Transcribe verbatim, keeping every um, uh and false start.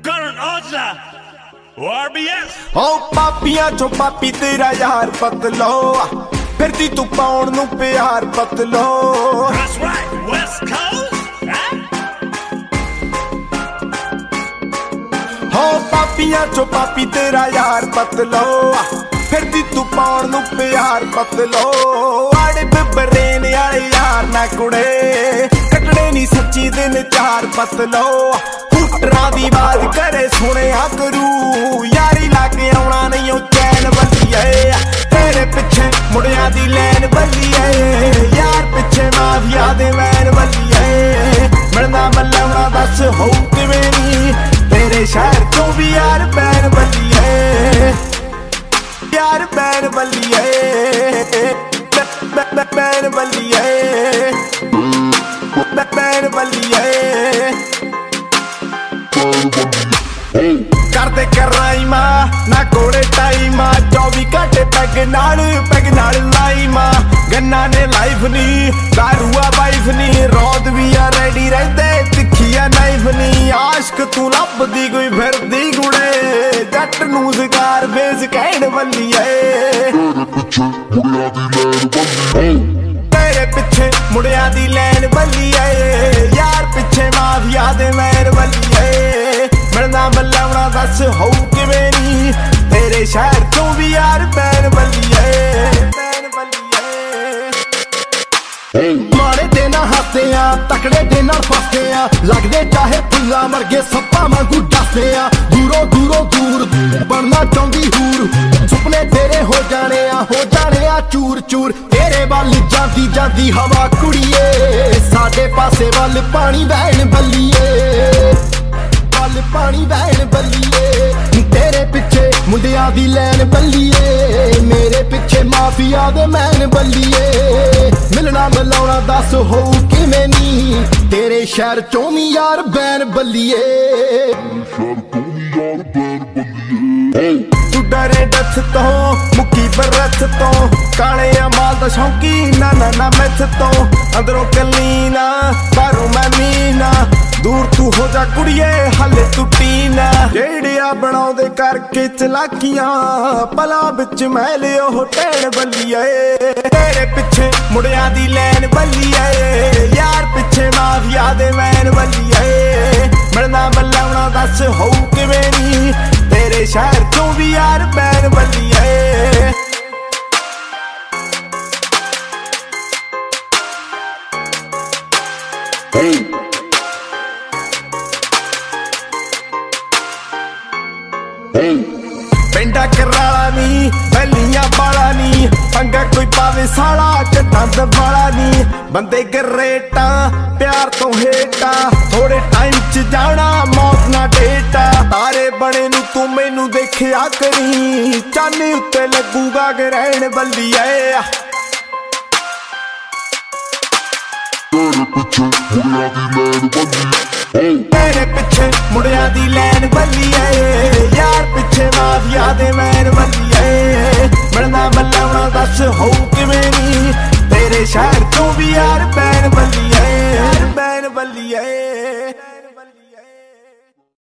ਕਰਨ Aujla O R B S ਹੋ ਪਾਪੀਆਂ ਚੋਂ ਪਾਪੀ ਤੇਰਾ ਯਾਰ ਪਤਲੋ ਫਿਰਦੀ ਤੂੰ ਪਾਉਣ ਨੂੰ ਪਿਆਰ ਪਤਲੋ That's right, West Coast ਹੋ ਪਾਪੀਆਂ ਚੋਂ ਪਾਪੀ ਤੇਰਾ ਯਾਰ ਪਤਲੋ ਫਿਰਦੀ ਤੂੰ ਪਾਉਣ ਨੂੰ ਪਿਆਰ ਪਤਲੋ ਆੜੇ ਬਿਬਰੇਨ ਵਾਲੇ ਯਾਰ ਨਾ ਕੁੜੇ ਕੱਟਣੇ ਨਹੀਂ ਸੱਚੀ ਦਿਨ ਚਾਰ ਪਤਲੋ ਹੁਟਰਾਂ ਦੀ ਬਾਤ ਕਰੇ ਸੁਣਿਆ ਕਰੂ ਯਾਰੀ ਲਾ ਕੇ ਆਉਣਾ ਨਹੀਂ ਉਹ ਚੈਨ ਬੱਲੀਏ ਤੇਰੇ ਪਿੱਛੇ ਮੁੰਡਿਆਂ ਦੀ ਲੈਨ ਬੱਲੀਏ ਯਾਰ ਪਿੱਛੇ ਮਾਫੀਆ ਦੇ ਵੈਨ ਬੱਲੀਏ ਮਿਲਣਾ ਮੱਲਣਾ ਦੱਸ ਹੋਊ ਕਿਵੇਂ ਨੀ ਤੇਰੇ ਸ਼ਹਿਰ ਤੋਂ ਵੀ ਯਾਰ ਬੈਨ ਬੱਲੀਏ ਯਾਰ ਬੈਨ ਬੱਲੀਏ ਬੈਨ ਬੱਲੀਏ ਬੈਨ ਬੱਲੀਏ ਕਰਦੇ ਕਰਾਈਮਾ ਨਾ ਕੋਲੇ ਟਾਈਮਾ ਚੌਵੀ ਘੰਟੇ ਪੈਗ ਨਾਲ ਪੈਗ ਨਾਲ ਲਾਈਮਾ ਗੰਨਾ ਨੇ ਲਾਈਫ ਨੀ ਦਾਰੂਆ ਵਾਈਫ ਨੀ ਰੌਦ ਵੀ ਆ ਰੈਡੀ ਰਹਿੰਦੇ ਤਿੱਖੀਆ ਨਾਈਫ ਨੀ ਆਸ਼ਕ ਤੂੰ ਲੱਭਦੀ ਕੋਈ ਫਿਰਦੀ ਗੁੜੇ ਜੱਟ ਨੂੰ ਜ਼ਕਾਰ ਵੇਚ ਕਹਿਣ ਵੱਲੀਏ ਤੇਰੇ ਪਿੱਛੇ ਮੁੰਡਿਆਂ ਦੀ ਲੈਨ ਬੱਲੀਏ ਯਾਰ ਪਿੱਛੇ ਮਾਫੀਆ ਦੇ ਮੈਨ ਬੱਲੀਏ ਮਿਲਣਾ ਮੱਲਣਾ ਦੱਸ ਹੋਊ ਕਿਵੇਂ ਨੀ ਤੇਰੇ ਸ਼ਹਿਰ ਤੋਂ ਵੀ ਯਾਰ ਬੈਨ ਬੱਲੀਏ ਬੈਨ ਬੱਲੀਏ ਮਾੜੇ ਦੇ ਨਾ ਹੱਸਦੇ ਆ ਤਕੜੇ ਦੇ ਨਾਲ ਫਸਦੇ ਆ ਲੱਗਦੇ ਚਾਹੇ ਫੁੱਲਾਂ ਵਰਗੇ ਸੱਪਾਂ ਵਾਂਗੂ ਡਸਦੇ ਆ ਦੂਰੋਂ ਦੂਰੋਂ ਦੂਰ ਬਣਨਾ ਚਾਹੁੰਦੀ ਹੂਰ ਸੁਪਨੇ ਤੇਰੇ ਹੋ ਜਾਣੇ ਆ ਹੋ ਜਾਣੇ ਆ ਚੂਰ ਚੂਰ ਤੇਰੇ ਵੱਲ ਜਾਂਦੀ ਜਾਂਦੀ ਹਵਾ ਕੁੜੀਏ ਸਾਡੇ ਪਾਸੇ ਵੱਲ ਪਾਣੀ ਵਹਿਣ ਬੱਲੀਏ ਵੱਲ ਪਾਣੀ ਵਹਿਣ ਬੱਲੀਏ ਤੇਰੇ ਪਿੱਛੇ ਮੁੰਡਿਆਂ ਦੀ ਲੈਨ ਬੱਲੀਏ ਮੇਰੇ ਪਿੱਛੇ ਮਾਫੀਆ ਦੇ ਮੈਨ ਬੱਲੀਏ ਮਿਲਣਾ ਮਿਲਾਉਣਾ ਦੱਸ ਹੋਊ ਕਿਵੇਂ ਨੀ ਤੇਰੇ ਸ਼ਹਿਰ ਚੋਂ ਵੀ ਯਾਰ ਬੈਨ ਬੱਲੀਏ ਤੂੰ ਡਰੇ ਡੱਥ ਤੋਂ ਮੁੱਕੀ ਬਰਥ ਤੋਂ ਕਾਲੇ ਅਮਾਲ ਦਾ ਸ਼ੌਂਕੀ ਨਾ ਨਾ ਨਾ ਮੈਥ ਤੋਂ ਅੰਦਰੋਂ ਕੱਲੀ ਨਾ ਬਾਹਰੋਂ ਮੈਂ ਮੀਨਾ ਦੂਰ ਤੂੰ ਹੋ ਜਾ ਕੁੜੀਏ ਹਲੇ ਟੁੱਟੀ ਨਾ ਜਿਹੜਿਆ ਬਣਾਉਂਦੇ ਕਰਕੇ ਚਲਾਕੀਆਂ ਪਲਾ ਵਿੱਚ ਮੈਂ ਲਿਓ ਟੈਣ ਬੱਲੀਏ ਤੇਰੇ ਪਿੱਛੇ ਮੁੰਡਿਆਂ ਦੀ ਲੈਨ ਬੱਲੀਏ ਯਾਰ ਪਿੱਛੇ ਮਾਫੀਆ ਦੇ ਮੈਨ ਬੱਲੀਏ ਮਿਲਣਾ ਮੱਲਣਾ ਦੱਸ ਹੋਊ ਕਿਵੇਂ ਨੀ ਤੇਰੇ ਸ਼ਹਿਰ ਤੋਂ ਵੀ ਯਾਰ ਬੈਨ ਬੱਲੀਏ ਪਿੰਡਾ ਕਰਾਲਾ ਨੀ ਪਹਿਲੀਆਂ ਬਾਲਾ ਨੀ ਪੰਗਾ ਕੋਈ ਪਾਵੇ ਸਾਲਾ ਚੱਟਾਂ ਵਾਲਾ ਨੀ ਬੰਦੇ ਗਰੇਟਾਂ ਪਿਆਰ ਤੋਂ ਹੇਟਾਂ ਥੋੜੇ ਟਾਈਮ ਚ ਜਾਣਾ ਮੌਤ ਨਾ ਡੇਟਾ ਤਾਰੇ ਬਣੇ ਨੂੰ ਤੂੰ ਮੈਨੂੰ ਦੇਖਿਆ ਕਰੀ ਚਾਨੀ ਉੱਤੇ ਲੱਗੂਗਾ ਗਰੈਣ ਬੱਲੀਏ ਤੇਰੇ ਪਿੱਛੇ ਮੁੰਡਿਆਂ ਦੀ ਲੈਨ ਬੱਲੀਏ ਯਾਰ ਪਿੱਛੇ ਮਾਫੀਆ ਦੇ ਮੈਨ ਬੱਲੀਏ ਮਿਲਣਾ ਮੱਲਣਾ ਦੱਸ ਹੋਊ ਕਿਵੇਂ ਨੀ ਤੇਰੇ ਸ਼ਹਿਰ ਤੋਂ ਵੀ ਯਾਰ ਬੈਨ ਬੱਲੀਏ